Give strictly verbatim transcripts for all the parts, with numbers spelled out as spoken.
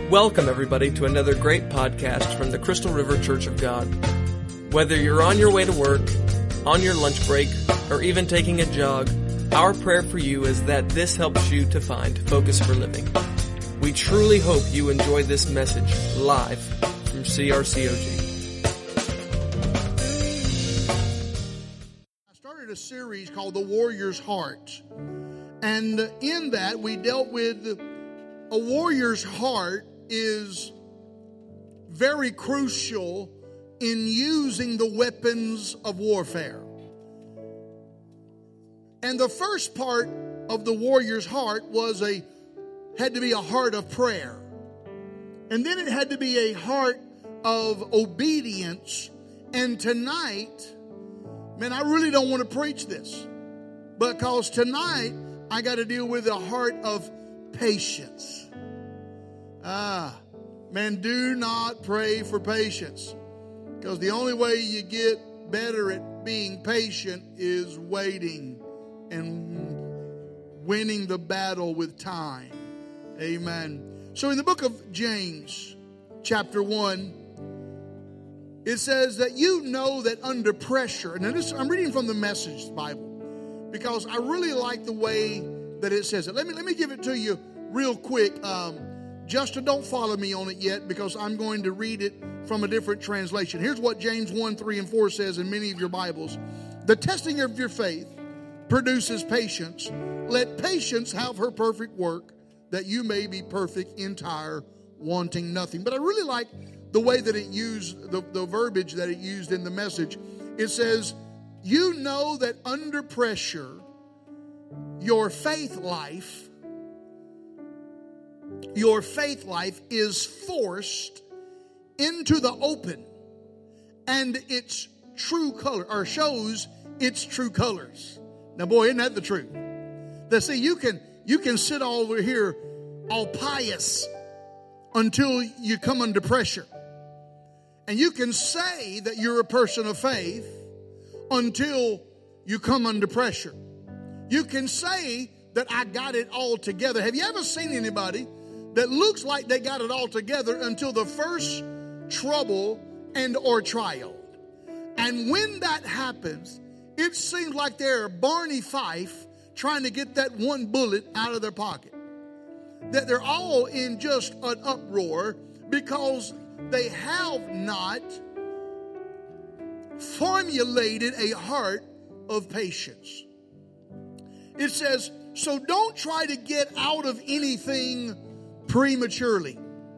Welcome, everybody, to another great podcast from the Crystal River Church of God. Whether you're on your way to work, on your lunch break, or even taking a jog, our prayer for you is that this helps you to find focus for living. We truly hope you enjoy this message live from C R C O G. I started a series called The Warrior's Heart. And in that, we dealt with a warrior's heart is very crucial in using the weapons of warfare. And the first part of the warrior's heart was a had to be a heart of prayer. And then it had to be a heart of obedience. And tonight, man, I really don't want to preach this, because tonight I got to deal with a heart of patience. Ah, man, do not pray for patience, because the only way you get better at being patient is waiting and winning the battle with time. Amen. So in the book of James, chapter one, it says that you know that under pressure, and this, I'm reading from the Message Bible, because I really like the way that it says it. Let me, let me give it to you real quick. Um, Justin, don't follow me on it yet, because I'm going to read it from a different translation. Here's what James one, three, and four says in many of your Bibles. The testing of your faith produces patience. Let patience have her perfect work, that you may be perfect, entire, wanting nothing. But I really like the way that it used, the, the verbiage that it used in the Message. It says, you know that under pressure, your faith life Your faith life is forced into the open, and its true color, or shows its true colors. Now, boy, isn't that the truth? That see, you can you can sit all over here all pious until you come under pressure, and you can say that you're a person of faith until you come under pressure. You can say that I got it all together. Have you ever seen anybody that looks like they got it all together until the first trouble and or trial? And when that happens, it seems like they're Barney Fife trying to get that one bullet out of their pocket. That they're all in just an uproar because they have not formulated a heart of patience. It says, so don't try to get out of anything prematurely.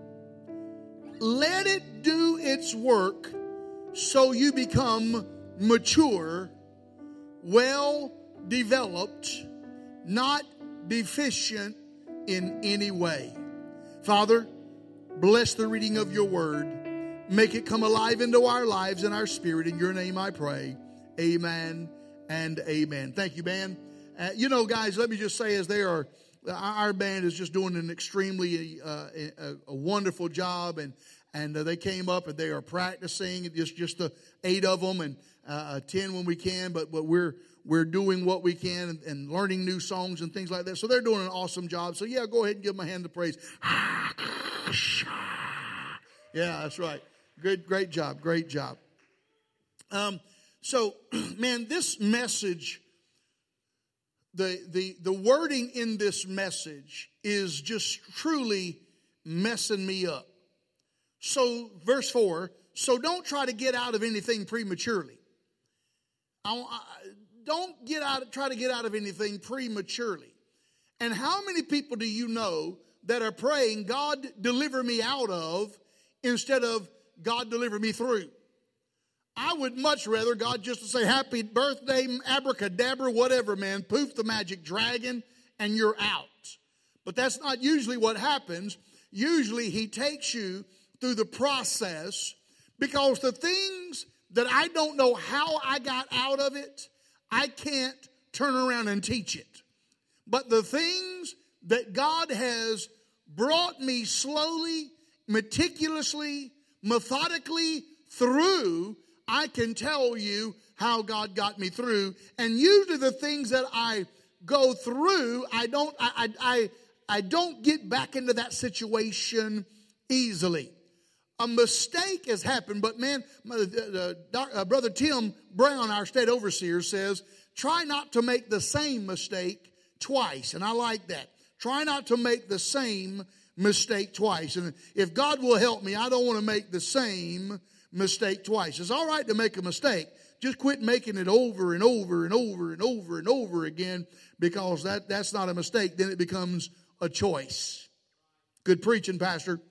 Let it do its work so you become mature, well developed, not deficient in any way. Father, bless the reading of your word. Make it come alive into our lives and our spirit. In your name I pray. Amen and amen. Thank you, man. Uh, you know, guys, let me just say, as they are, our band is just doing an extremely uh, a, a wonderful job, and and uh, they came up and they are practicing. Just just the eight of them, and uh, ten when we can. But but we're we're doing what we can, and, and learning new songs and things like that. So they're doing an awesome job. So yeah, go ahead and give them a hand of praise. Yeah, that's right. Good, great job, great job. Um, so man, this message. The, the, the wording in this message is just truly messing me up. So, verse four, so don't try to get out of anything prematurely. I, I, don't get out, try to get out of anything prematurely. And how many people do you know that are praying, God, deliver me out of, instead of God, deliver me through? I would much rather God just to say, happy birthday, abracadabra, whatever, man. Poof, the magic dragon, and you're out. But that's not usually what happens. Usually he takes you through the process, because the things that I don't know how I got out of it, I can't turn around and teach it. But the things that God has brought me slowly, meticulously, methodically through, I can tell you how God got me through. And usually the things that I go through, I don't, I, I, I, I don't get back into that situation easily. A mistake has happened, but man, uh, uh, Brother Tim Brown, our state overseer, says, try not to make the same mistake twice. And I like that. Try not to make the same mistake twice. And if God will help me, I don't want to make the same mistake twice. It's all right to make a mistake. Just quit making it over and over and over and over and over again, because that, that's not a mistake. Then it becomes a choice. Good preaching, Pastor.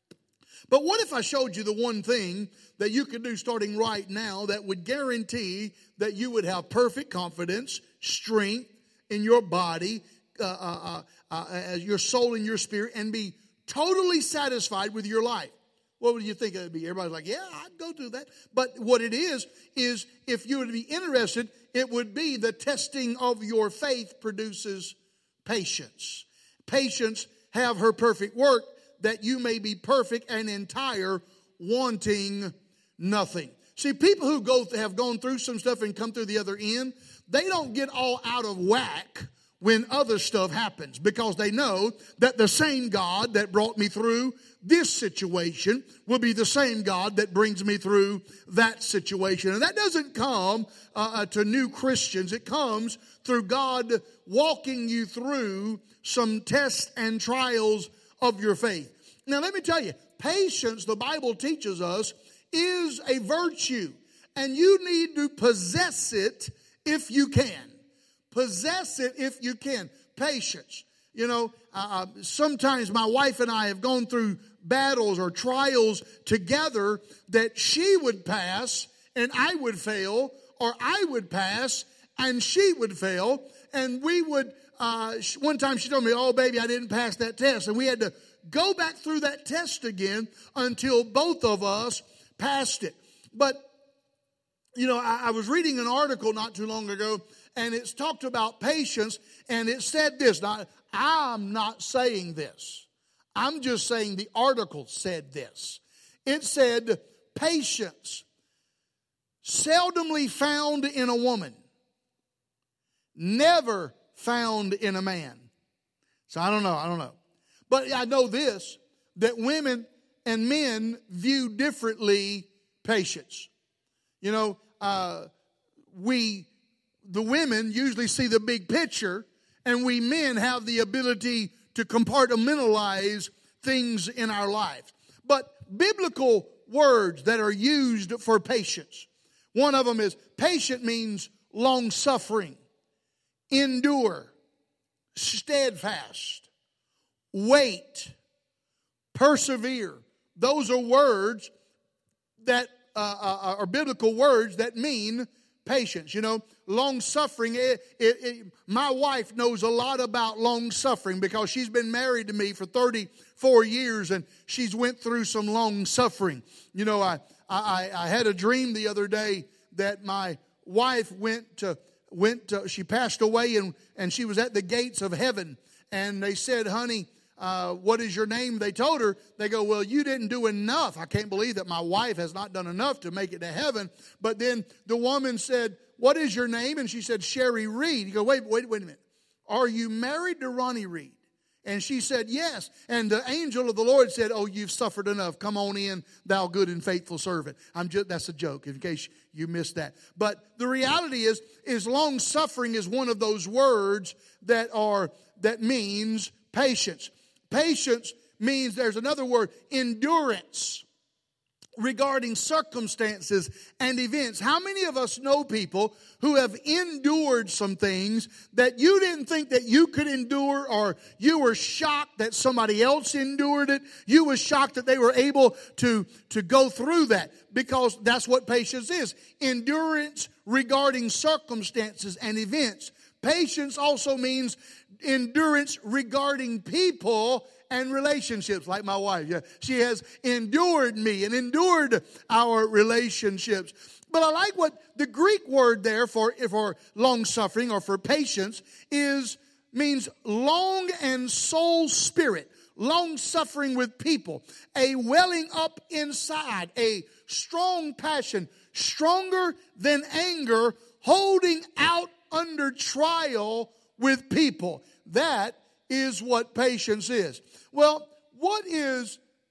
But what if I showed you the one thing that you could do starting right now that would guarantee that you would have perfect confidence, strength in your body, uh, uh, uh, uh, your soul and your spirit, and be totally satisfied with your life? What would you think it would be? Everybody's like, yeah, I'd go through that. But what it is, is if you would be interested, it would be the testing of your faith produces patience. Patience have her perfect work, that you may be perfect and entire, wanting nothing. See, people who go have gone through some stuff and come through the other end, they don't get all out of whack when other stuff happens, because they know that the same God that brought me through this situation will be the same God that brings me through that situation. And that doesn't come uh, to new Christians. It comes through God walking you through some tests and trials of your faith. Now, let me tell you, patience, the Bible teaches us, is a virtue, and you need to possess it if you can. Possess it if you can. Patience. You know, uh, sometimes my wife and I have gone through battles or trials together that she would pass and I would fail, or I would pass and she would fail, and we would, uh, one time she told me, oh, baby, I didn't pass that test, and we had to go back through that test again until both of us passed it. But, you know, I, I was reading an article not too long ago, and it's talked about patience, and it said this. Now, I'm not saying this. I'm just saying the article said this. It said, patience, seldomly found in a woman, never found in a man. So I don't know, I don't know. But I know this, that women and men view differently patience. You know, uh, we... The women usually see the big picture, and we men have the ability to compartmentalize things in our lives. But biblical words that are used for patience, one of them is patient means long-suffering, endure, steadfast, wait, persevere. Those are words that uh, are biblical words that mean patience. You know, long suffering. It, it, it, my wife knows a lot about long suffering because she's been married to me for thirty-four years, and she's went through some long suffering. You know, I I, I had a dream the other day that my wife went to went to, she passed away, and and she was at the gates of heaven, and they said, honey, Uh, what is your name? They told her. They go, well, you didn't do enough. I can't believe that my wife has not done enough to make it to heaven. But then the woman said, what is your name? And she said, Sherry Reed. You go, wait, wait, wait a minute. Are you married to Ronnie Reed? And she said, yes. And the angel of the Lord said, oh, you've suffered enough. Come on in, thou good and faithful servant. I'm just, that's a joke in case you missed that. But the reality is, is long suffering is one of those words that are, that means patience. Patience means, there's another word, endurance regarding circumstances and events. How many of us know people who have endured some things that you didn't think that you could endure, or you were shocked that somebody else endured it? You were shocked that they were able to, to go through that, because that's what patience is. Endurance regarding circumstances and events. Patience also means endurance regarding people and relationships, like my wife. Yeah, she has endured me and endured our relationships. But I like what the Greek word there for, for long suffering or for patience is, means long and soul spirit. Long suffering with people. A welling up inside. A strong passion. Stronger than anger. Holding out under trial with people. That is what patience is. Well, what is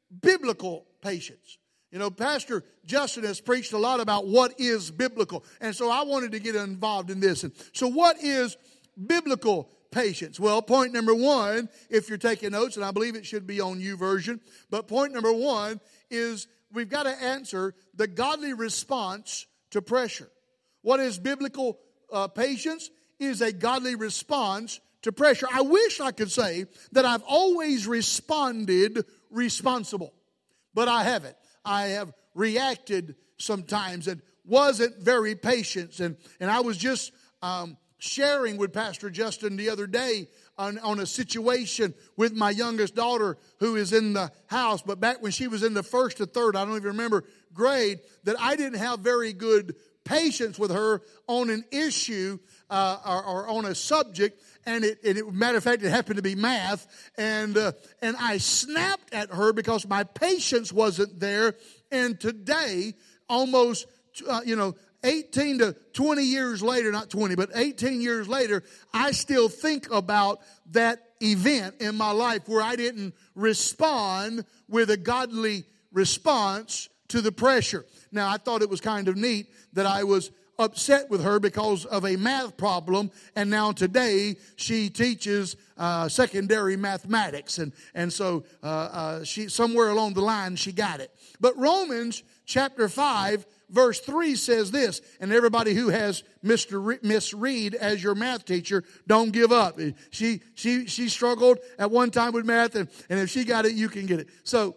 biblical patience. You know, Pastor Justin has preached a lot about what is biblical. And so I wanted to get involved in this. And so what is biblical patience? Well, point number one, if you're taking notes, and I believe it should be on YouVersion, but point number one is we've got to answer the godly response to pressure. What is biblical uh, patience? Is a godly response to pressure. I wish I could say that I've always responded responsible, but I haven't. I have reacted sometimes and wasn't very patient. And, and I was just um, sharing with Pastor Justin the other day on, on a situation with my youngest daughter who is in the house. But back when she was in the first or third, I don't even remember, grade, that I didn't have very good patience with her on an issue uh, or, or on a subject. And it, and it, matter of fact, it happened to be math. And uh, and I snapped at her because my patience wasn't there. And today, almost, uh, you know, eighteen to twenty years later, not twenty, but eighteen years later, I still think about that event in my life where I didn't respond with a godly response to the pressure. Now, I thought it was kind of neat that I was upset with her because of a math problem, and now today she teaches uh, secondary mathematics, and and so uh, uh, she somewhere along the line she got it. But Romans chapter five verse three says this, and everybody who has Mister Re- Miss Reed as your math teacher, don't give up. She she she struggled at one time with math, and, and if she got it, you can get it. So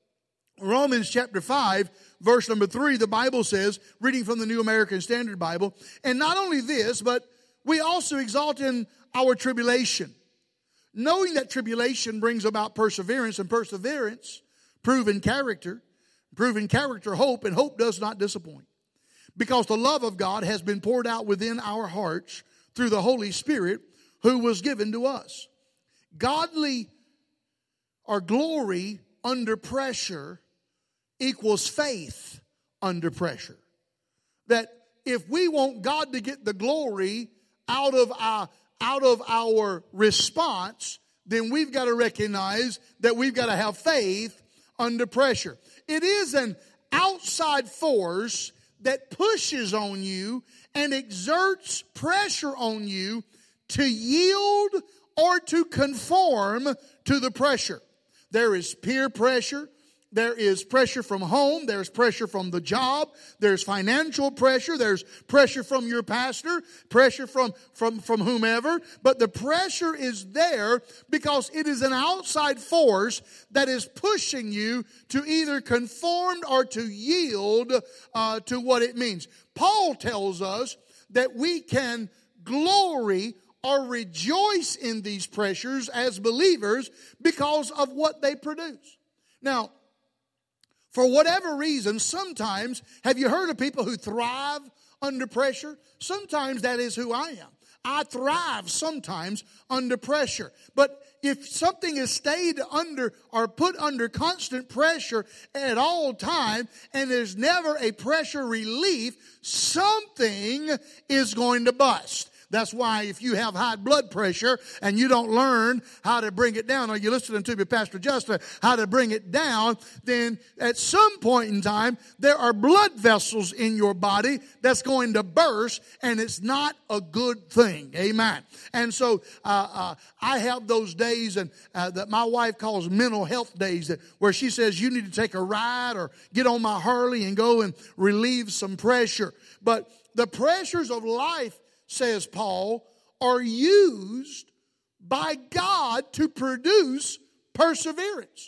Romans chapter five, verse number three, the Bible says, reading from the New American Standard Bible, and not only this, but we also exalt in our tribulation, knowing that tribulation brings about perseverance, and perseverance, proven character, proven character, hope, and hope does not disappoint. Because the love of God has been poured out within our hearts through the Holy Spirit who was given to us. Godly or glory under pressure equals faith under pressure. That if we want God to get the glory out of our, out of our response, then we've got to recognize that we've got to have faith under pressure. It is an outside force that pushes on you and exerts pressure on you to yield or to conform to the pressure. There is peer pressure. There is pressure from home. There's pressure from the job. There's financial pressure. There's pressure from your pastor, pressure from, from, from whomever. But the pressure is there because it is an outside force that is pushing you to either conform or to yield uh, to what it means. Paul tells us that we can glory or rejoice in these pressures as believers because of what they produce. Now, for whatever reason, sometimes, have you heard of people who thrive under pressure? Sometimes that is who I am. I thrive sometimes under pressure. But if something is stayed under or put under constant pressure at all time and there's never a pressure relief, something is going to bust. That's why if you have high blood pressure and you don't learn how to bring it down, or you're listening to me, Pastor Justin, how to bring it down, then at some point in time, there are blood vessels in your body that's going to burst, and it's not a good thing. Amen. And so uh, uh, I have those days and uh, that my wife calls mental health days, that, where she says you need to take a ride or get on my Harley and go and relieve some pressure. But the pressures of life, says Paul, are used by God to produce perseverance.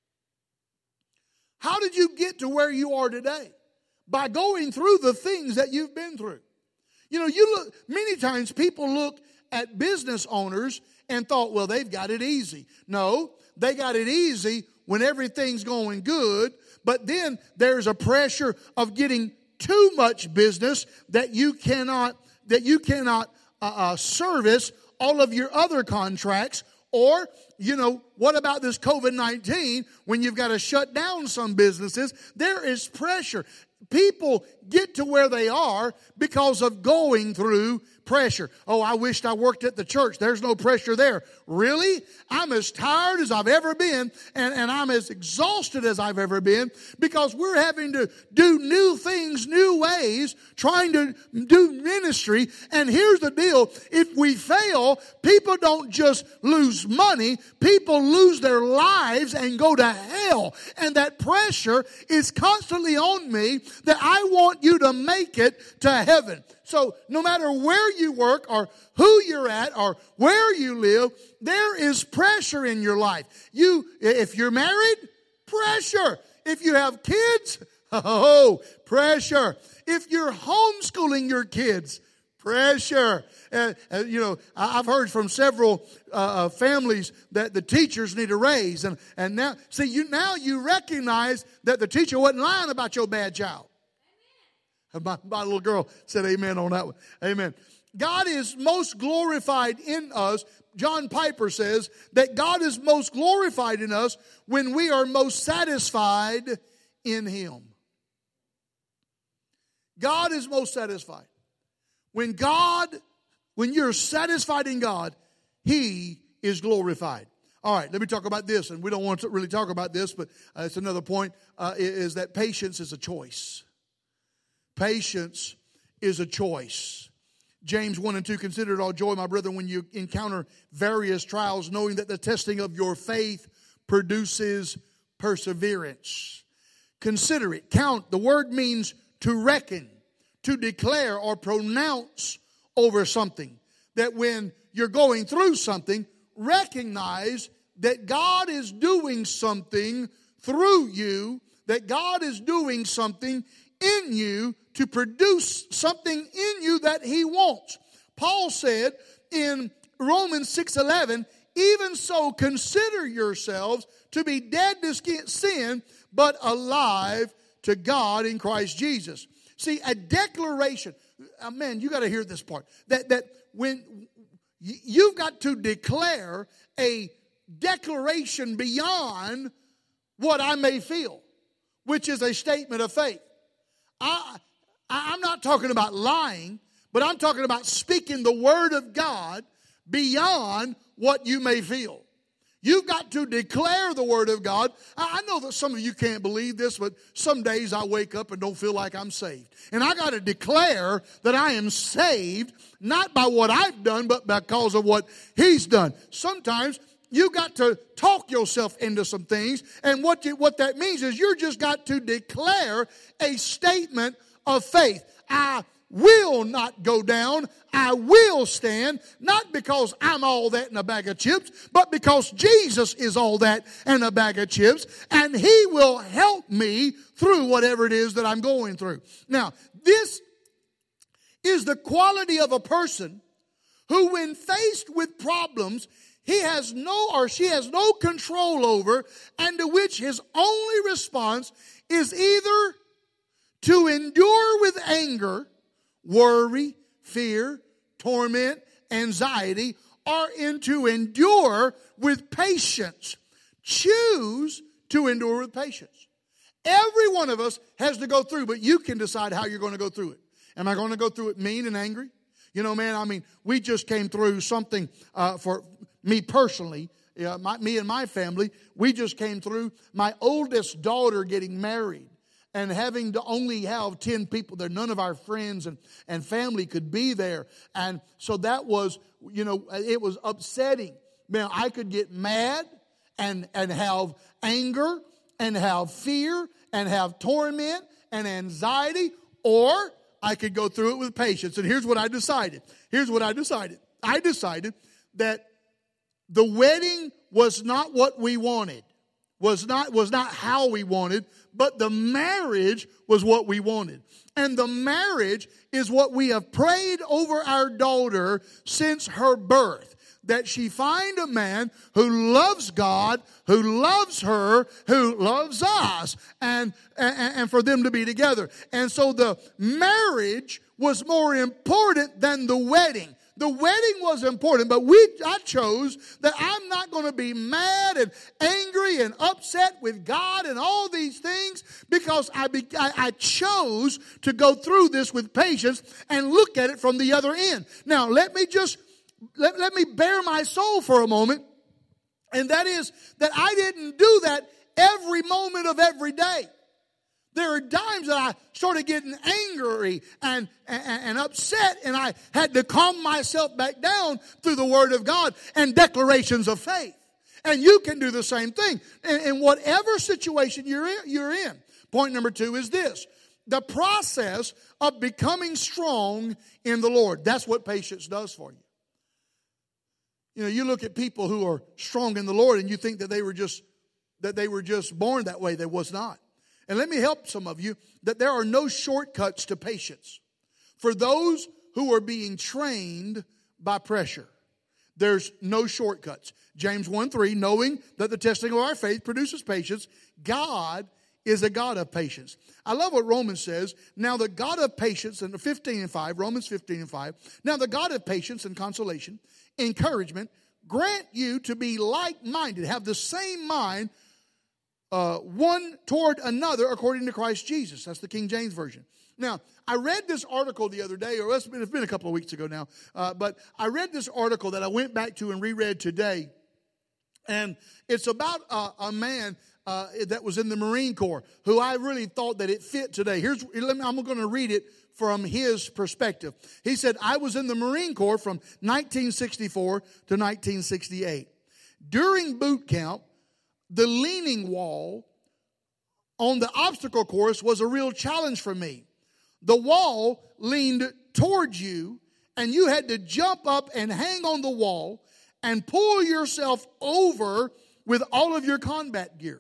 How did you get to where you are today? By going through the things that you've been through. You know, you look, many times people look at business owners and thought, well, they've got it easy. No, they got it easy when everything's going good, but then there's a pressure of getting too much business that you cannot that you cannot uh, uh, service all of your other contracts. Or, you know, what about this covid nineteen when you've got to shut down some businesses? There is pressure. people get to where they are because of going through pressure. Oh, I wished I worked at the church. There's no pressure there. Really? I'm as tired as I've ever been, and, and I'm as exhausted as I've ever been because we're having to do new things, new ways, trying to do ministry. And here's the deal. If we fail, people don't just lose money. People lose their lives and go to hell. And that pressure is constantly on me that I want you to make it to heaven. So no matter where you work or who you're at or where you live, there is pressure in your life. You, if you're married, pressure. If you have kids, oh, pressure. If you're homeschooling your kids, pressure. Uh, uh, you know, I've heard from several uh, families that the teachers need a raise, and and now see you now you recognize that the teacher wasn't lying about your bad child. My, my little girl said amen on that one. Amen. God is most glorified in us. John Piper says that God is most glorified in us when we are most satisfied in Him. God is most satisfied. When God, when you're satisfied in God, He is glorified. All right, let me talk about this, and we don't want to really talk about this, but uh, it's another point, uh, is that patience is a choice. Patience is a choice. James one and two, consider it all joy, my brethren, when you encounter various trials, knowing that the testing of your faith produces perseverance. Consider it, count. The word means to reckon, to declare or pronounce over something. That when you're going through something, recognize that God is doing something through you, that God is doing something in you to produce something in you that He wants. Paul said in Romans six eleven, even so consider yourselves to be dead to sin, but alive to God in Christ Jesus. See, a declaration, uh, man, you got to hear this part, that, that when you've got to declare a declaration beyond what I may feel, which is a statement of faith. I, I'm not talking about lying, but I'm talking about speaking the word of God beyond what you may feel. You've got to declare the word of God. I know that some of you can't believe this, but some days I wake up and don't feel like I'm saved. And I got to declare that I am saved, not by what I've done, but because of what He's done. Sometimes you got to talk yourself into some things, and what you, what that means is you just got to declare a statement of faith. I will not go down. I will stand, not because I'm all that in a bag of chips, but because Jesus is all that in a bag of chips, and He will help me through whatever it is that I'm going through. Now, this is the quality of a person who, when faced with problems, he has no or she has no control over, and to which his only response is either to endure with anger, worry, fear, torment, anxiety, or in to endure with patience. Choose to endure with patience. Every one of us has to go through, but you can decide how you're going to go through it. Am I going to go through it mean and angry? You know, man, I mean, we just came through something uh, for me personally, uh, my, me and my family. We just came through my oldest daughter getting married and having to only have ten people there. None of our friends and, and family could be there. And so that was, you know, it was upsetting. Man, I could get mad and, and have anger and have fear and have torment and anxiety, or I could go through it with patience. And here's what I decided. Here's what I decided. I decided that the wedding was not what we wanted, was not, was not how we wanted, but the marriage was what we wanted. And the marriage is what we have prayed over our daughter since her birth. That she find a man who loves God, who loves her, who loves us, and, and, and for them to be together. And so the marriage was more important than the wedding. The wedding was important, but we I chose that I'm not going to be mad and angry and upset with God and all these things because I, be, I, I chose to go through this with patience and look at it from the other end. Now, let me just, let, let me bare my soul for a moment. And that is that I didn't do that every moment of every day. There are times that I started getting angry and, and, and upset, and I had to calm myself back down through the Word of God and declarations of faith. And you can do the same thing in, in whatever situation you're in, you're in. Point number two is this: the process of becoming strong in the Lord. That's what patience does for you. You know, you look at people who are strong in the Lord, and you think that they were just that they were just born that way. They was not. And let me help some of you that there are no shortcuts to patience. For those who are being trained by pressure, there's no shortcuts. James one three, knowing that the testing of our faith produces patience, God is a God of patience. I love what Romans says. Now the God of patience, in fifteen and five, Romans fifteen and five, now the God of patience and consolation, encouragement, grant you to be like-minded, have the same mind, Uh, one toward another according to Christ Jesus. That's the King James Version. Now, I read this article the other day, or it's been, it's been a couple of weeks ago now, uh, but I read this article that I went back to and reread today, and it's about uh, a man uh, that was in the Marine Corps who I really thought that it fit today. Here's, let me, I'm going to read it from his perspective. He said, I was in the Marine Corps from nineteen sixty-four to nineteen sixty-eight. During boot camp, the leaning wall on the obstacle course was a real challenge for me. The wall leaned towards you, and you had to jump up and hang on the wall and pull yourself over with all of your combat gear.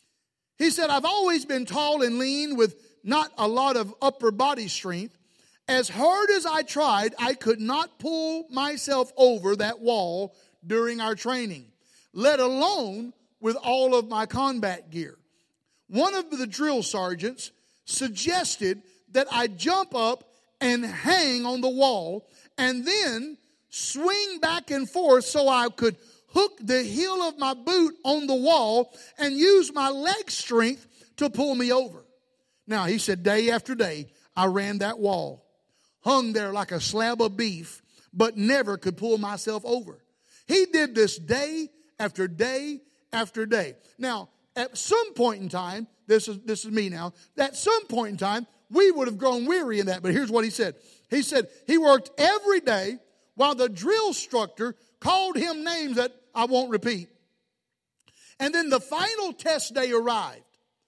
He said, I've always been tall and lean with not a lot of upper body strength. As hard as I tried, I could not pull myself over that wall during our training, let alone with all of my combat gear. One of the drill sergeants suggested that I jump up and hang on the wall and then swing back and forth so I could hook the heel of my boot on the wall and use my leg strength to pull me over. Now, he said, day after day, I ran that wall, hung there like a slab of beef, but never could pull myself over. He did this day after day after day. Now, at some point in time, this is this is me now, at some point in time, we would have grown weary in that. But here's what he said. He said he worked every day while the drill instructor called him names that I won't repeat. And then the final test day arrived.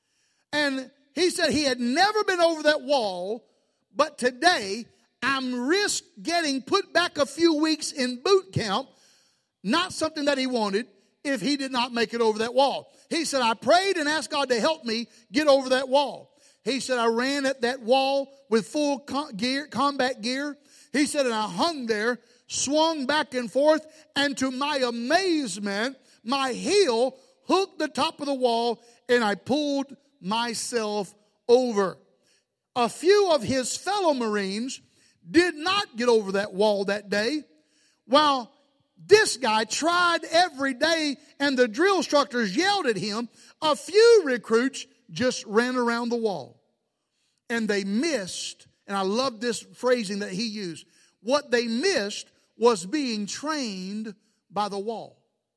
And he said he had never been over that wall, but today I'm risk getting put back a few weeks in boot camp, not something that he wanted, if he did not make it over that wall. He said, I prayed and asked God to help me get over that wall. He said, I ran at that wall with full com- gear, combat gear. He said, and I hung there, swung back and forth, and to my amazement, my heel hooked the top of the wall, and I pulled myself over. A few of his fellow Marines did not get over that wall that day, while this guy tried every day, and the drill instructors yelled at him. A few recruits just ran around the wall. And they missed, and I love this phrasing that he used, what they missed was being trained by the wall.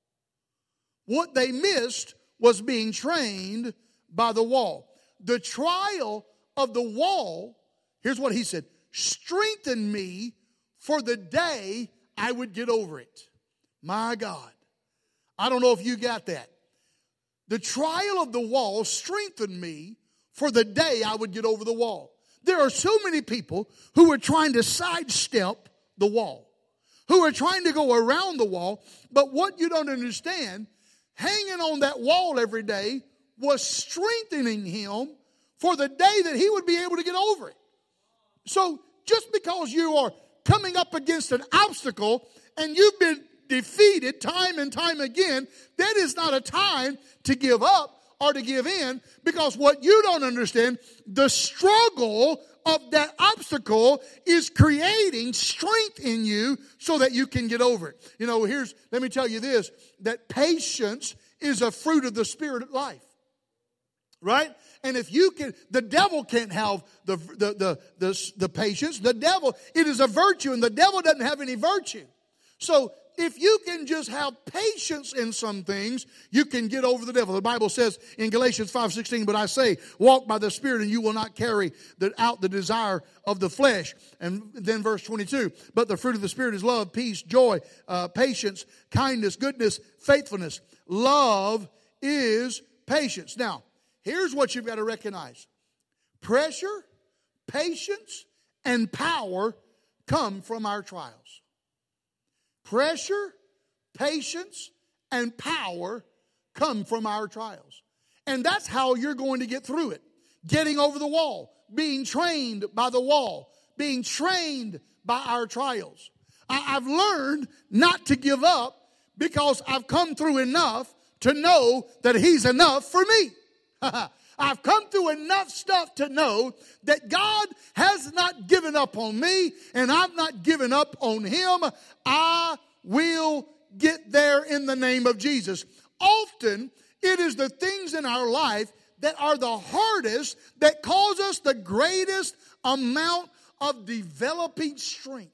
What they missed was being trained by the wall. The trial of the wall, here's what he said, strengthened me for the day I would get over it. My God. I don't know if you got that. The trial of the wall strengthened me for the day I would get over the wall. There are so many people who are trying to sidestep the wall, who are trying to go around the wall. But what you don't understand, hanging on that wall every day was strengthening him for the day that he would be able to get over it. So just because you are coming up against an obstacle and you've been defeated time and time again, that is not a time to give up or to give in, because what you don't understand, the struggle of that obstacle is creating strength in you so that you can get over it. You know, here's, let me tell you this, that patience is a fruit of the Spirit of life. Right? And if you can, the devil can't have the, the, the, the, the patience. The devil, it is a virtue, and the devil doesn't have any virtue. So if you can just have patience in some things, you can get over the devil. The Bible says in Galatians five sixteen, but I say, walk by the Spirit and you will not carry the, out the desire of the flesh. And then verse twenty-two, but the fruit of the Spirit is love, peace, joy, uh, patience, kindness, goodness, faithfulness. Love is patience. Now, here's what you've got to recognize. Pressure, patience, and power come from our trials. Pressure, patience, and power come from our trials. And that's how you're going to get through it. Getting over the wall, being trained by the wall, being trained by our trials. I, I've learned not to give up because I've come through enough to know that He's enough for me. I've come through enough stuff to know that God has not given up on me and I've not given up on Him. I will get there in the name of Jesus. Often, it is the things in our life that are the hardest that cause us the greatest amount of developing strength.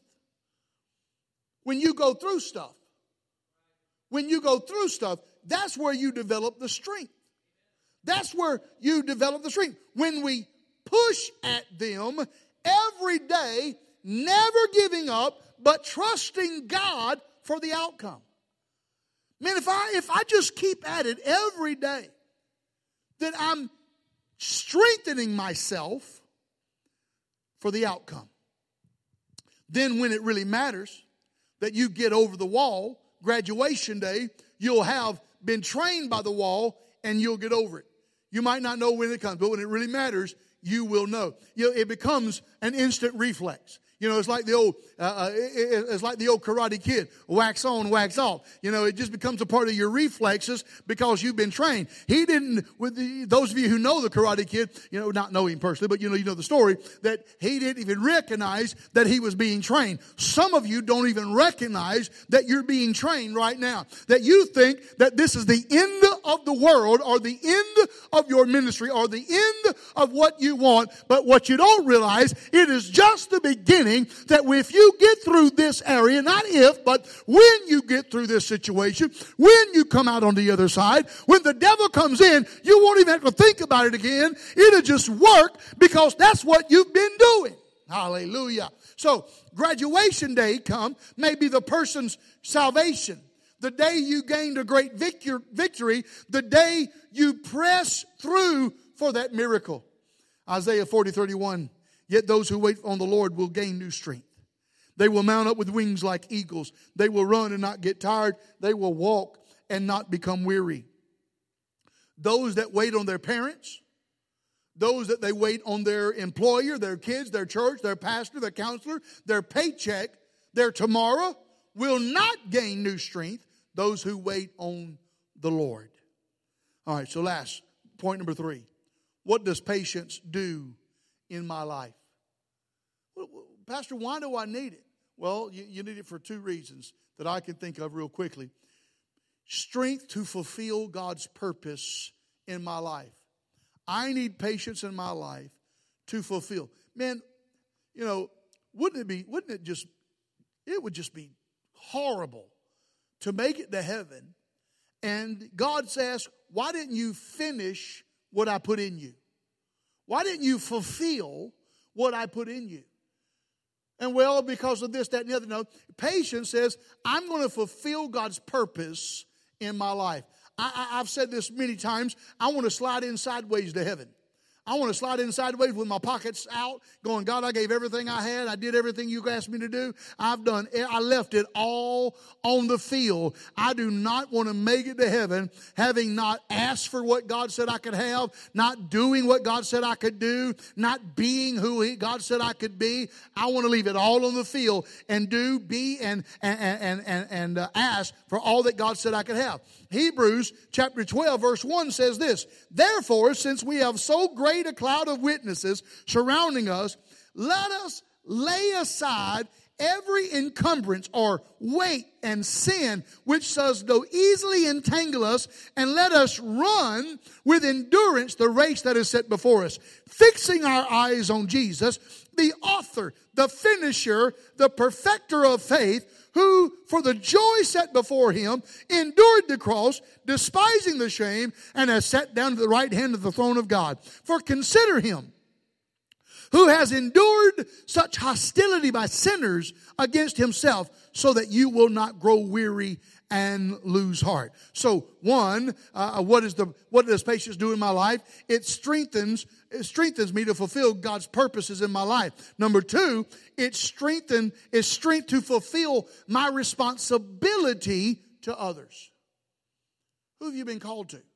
When you go through stuff, when you go through stuff, that's where you develop the strength. That's where you develop the strength. When we push at them every day, never giving up, but trusting God for the outcome. Man, if I if I just keep at it every day, then I'm strengthening myself for the outcome. Then when it really matters that you get over the wall, graduation day, you'll have been trained by the wall and you'll get over it. You might not know when it comes, but when it really matters, you will know. You know, it becomes an instant reflex. You know, it's like the old, uh, uh, it, it's like the old Karate Kid, wax on, wax off. You know, it just becomes a part of your reflexes because you've been trained. He didn't, with the, those of you who know the Karate Kid, you know, not know him personally, but you know, you know the story, that he didn't even recognize that he was being trained. Some of you don't even recognize that you're being trained right now. That you think that this is the end of the world or the end of your ministry or the end of what you want. But what you don't realize, it is just the beginning. That if you get through this area, not if, but when you get through this situation, when you come out on the other side, when the devil comes in, you won't even have to think about it again. It'll just work because that's what you've been doing. Hallelujah. So graduation day come, may be the person's salvation. The day you gained a great victory, the day you press through for that miracle. Isaiah forty thirty-one. Yet those who wait on the Lord will gain new strength. They will mount up with wings like eagles. They will run and not get tired. They will walk and not become weary. Those that wait on their parents, those that they wait on their employer, their kids, their church, their pastor, their counselor, their paycheck, their tomorrow, will not gain new strength. Those who wait on the Lord. All right, so last, point number three. What does patience do in my life? Pastor, why do I need it? Well, you, you need it for two reasons that I can think of real quickly. Strength to fulfill God's purpose in my life. I need patience in my life to fulfill. Man, you know, wouldn't it be, wouldn't it just, it would just be horrible to make it to heaven and God says, why didn't you finish what I put in you? Why didn't you fulfill what I put in you? And well, because of this, that, and the other. No, patience says, I'm going to fulfill God's purpose in my life. I, I, I've said this many times. I want to slide in sideways to heaven. I want to slide in sideways with my pockets out, going, God, I gave everything I had. I did everything you asked me to do. I've done, I left it all on the field. I do not want to make it to heaven having not asked for what God said I could have, not doing what God said I could do, not being who he, God said I could be. I want to leave it all on the field and do, be, and, and, and, and, and uh, ask for all that God said I could have. Hebrews chapter twelve verse one says this, therefore, since we have so great a cloud of witnesses surrounding us, let us lay aside every encumbrance or weight and sin which does so easily entangle us, and let us run with endurance the race that is set before us, fixing our eyes on Jesus, the author, the finisher, the perfecter of faith, who for the joy set before him endured the cross, despising the shame, and has sat down to the right hand of the throne of God. For consider him who has endured such hostility by sinners against himself, so that you will not grow weary and lose heart. So, one, uh, what is the what does patience do in my life? It strengthens it strengthens me to fulfill God's purposes in my life. Number two, it strengthen is strength to fulfill my responsibility to others. Who have you been called to?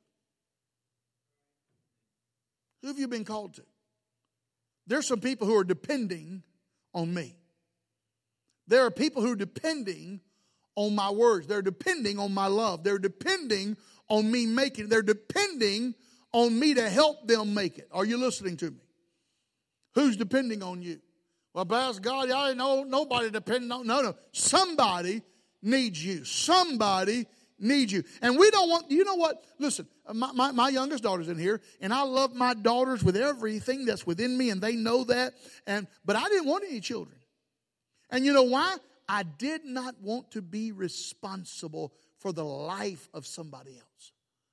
Who have you been called to? There's some people who are depending on me. There are people who are depending on my words. They're depending on my love. They're depending on me making it. They're depending on me to help them make it. Are you listening to me? Who's depending on you? Well, bless God, I know nobody depending on. No, no. Somebody needs you. Somebody needs you. And we don't want, you know what? Listen, my, my, my youngest daughter's in here, and I love my daughters with everything that's within me, and they know that. And but I didn't want any children. And you know why? I did not want to be responsible for the life of somebody else.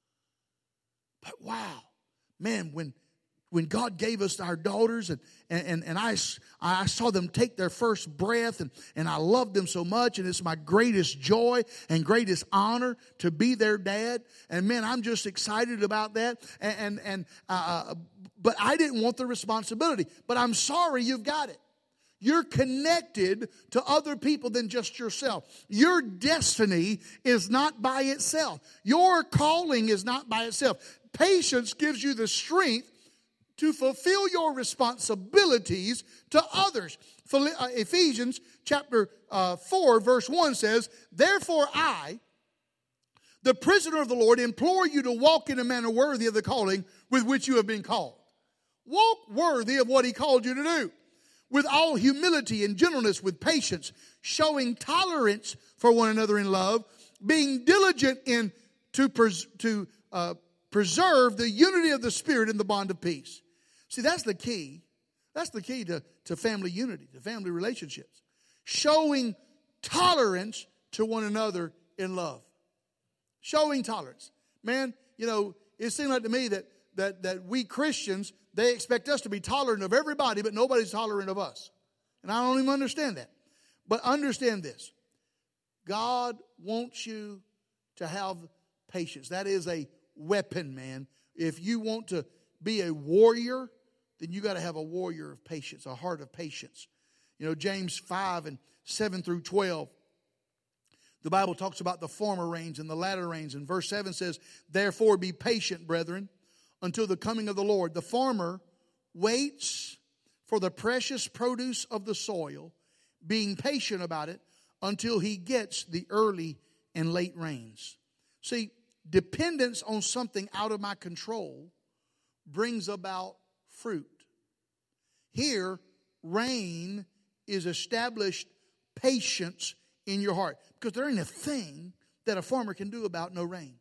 But wow, man, when when God gave us our daughters, and and, and I, I saw them take their first breath, and, and I loved them so much, and it's my greatest joy and greatest honor to be their dad. And man, I'm just excited about that. And, and, and uh, but I didn't want the responsibility. But I'm sorry, you've got it. You're connected to other people than just yourself. Your destiny is not by itself. Your calling is not by itself. Patience gives you the strength to fulfill your responsibilities to others. Ephesians chapter uh, four verse one says, therefore I, the prisoner of the Lord, implore you to walk in a manner worthy of the calling with which you have been called. Walk worthy of what he called you to do, with all humility and gentleness, with patience, showing tolerance for one another in love, being diligent in to, pres- to uh, preserve the unity of the Spirit in the bond of peace. See, that's the key. That's the key to, to family unity, to family relationships. Showing tolerance to one another in love. Showing tolerance. Man, you know, it seems like to me that, that, that we Christians, they expect us to be tolerant of everybody, but nobody's tolerant of us. And I don't even understand that. But understand this. God wants you to have patience. That is a weapon, man. If you want to be a warrior, then you got to have a warrior of patience, a heart of patience. You know, James five and seven through twelve, the Bible talks about the former rains and the latter rains. And verse seven says, therefore be patient, brethren, until the coming of the Lord. The farmer waits for the precious produce of the soil, being patient about it until he gets the early and late rains. See, dependence on something out of my control brings about fruit. Here, rain is established patience in your heart, because there ain't a thing that a farmer can do about no rain.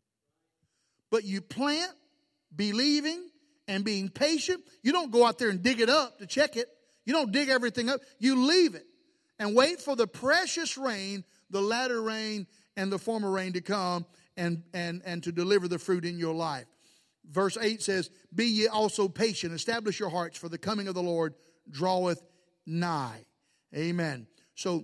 But you plant, believing and being patient. You don't go out there and dig it up to check it. You don't dig everything up. You leave it and wait for the precious rain, the latter rain and the former rain to come and, and, and to deliver the fruit in your life. Verse eight says, be ye also patient, establish your hearts, for the coming of the Lord draweth nigh. Amen. So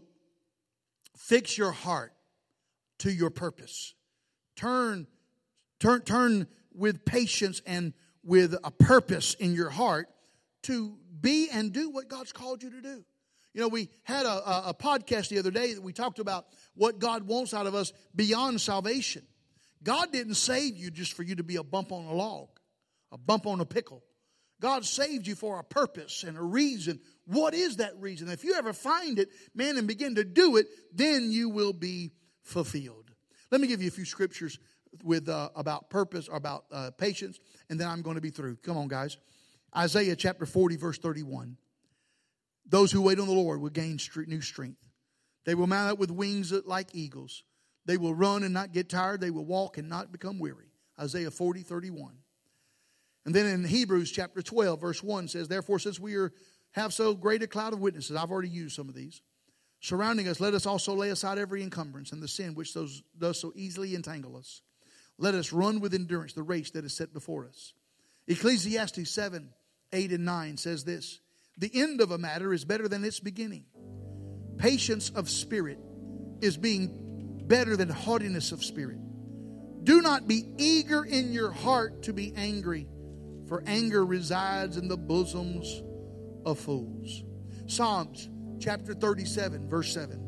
fix your heart to your purpose. Turn, turn, turn with patience and with a purpose in your heart to be and do what God's called you to do. You know, we had a, a, a podcast the other day that we talked about what God wants out of us beyond salvation. God didn't save you just for you to be a bump on a log, a bump on a pickle. God saved you for a purpose and a reason. What is that reason? If you ever find it, man, and begin to do it, then you will be fulfilled. Let me give you a few scriptures with uh, about purpose or about uh, patience, and then I'm going to be through. Come on, guys. Isaiah chapter forty, verse thirty-one. Those who wait on the Lord will gain new strength. They will mount up with wings like eagles. They will run and not get tired. They will walk and not become weary. Isaiah forty, thirty-one. And then in Hebrews chapter twelve, verse one says, therefore, since we are, have so great a cloud of witnesses, I've already used some of these, surrounding us, let us also lay aside every encumbrance and the sin which those, does so easily entangle us. Let us run with endurance the race that is set before us. Ecclesiastes seven, eight, and nine says this, the end of a matter is better than its beginning. Patience of spirit is being better than haughtiness of spirit. Do not be eager in your heart to be angry, for anger resides in the bosoms of fools. Psalms chapter thirty-seven, verse seven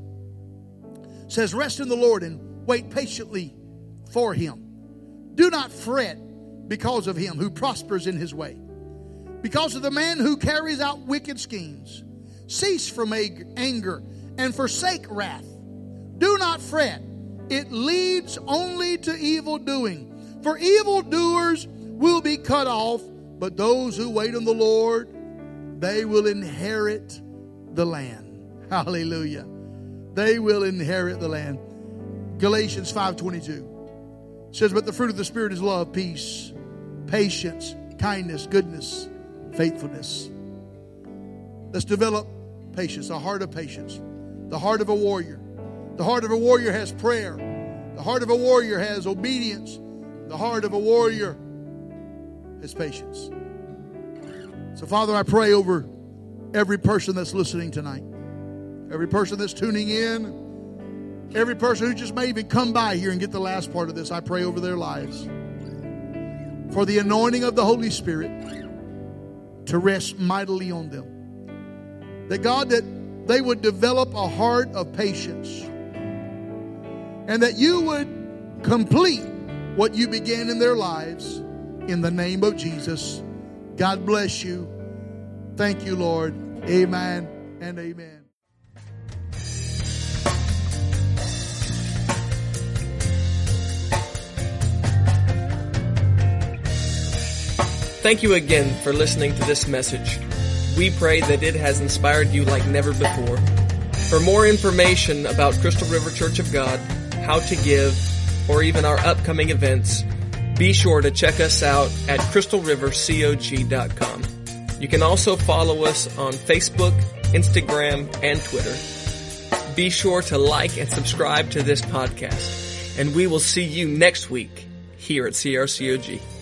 says, rest in the Lord and wait patiently for him. Do not fret because of him who prospers in his way, because of the man who carries out wicked schemes. Cease from anger and forsake wrath. Do not fret. It leads only to evil doing. For evildoers will be cut off, but those who wait on the Lord, they will inherit the land. Hallelujah. They will inherit the land. Galatians five twenty-two says, but the fruit of the Spirit is love, peace, patience, kindness, goodness, faithfulness. Let's develop patience, a heart of patience. The heart of a warrior. The heart of a warrior has prayer. The heart of a warrior has obedience. The heart of a warrior has patience. So, Father, I pray over every person that's listening tonight. Every person that's tuning in. Every person who just may even come by here and get the last part of this. I pray over their lives. For the anointing of the Holy Spirit to rest mightily on them. That God, that they would develop a heart of patience. And that you would complete what you began in their lives in the name of Jesus. God bless you. Thank you, Lord. Amen and amen. Thank you again for listening to this message. We pray that it has inspired you like never before. For more information about Crystal River Church of God, how to give, or even our upcoming events, be sure to check us out at crystal river cog dot com. You can also follow us on Facebook, Instagram, and Twitter. Be sure to like and subscribe to this podcast, and we will see you next week here at C R C O G.